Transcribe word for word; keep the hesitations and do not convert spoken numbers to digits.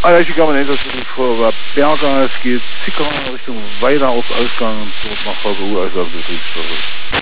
Als je kan meneer, dat is voor uh, Belga, ski, Sikon richting Weida of Uitgang, tot nog over hoe is dat dus iets.